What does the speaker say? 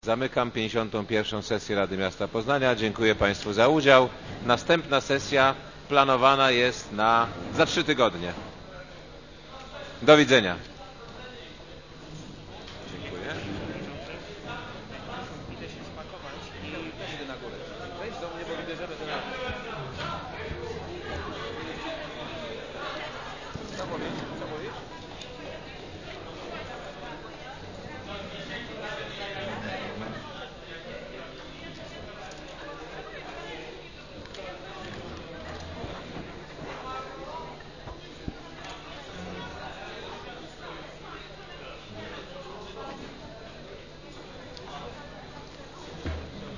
Zamykam 51. sesję Rady Miasta Poznania. Dziękuję Państwu za udział. Następna sesja planowana jest za 3 tygodnie. Do widzenia.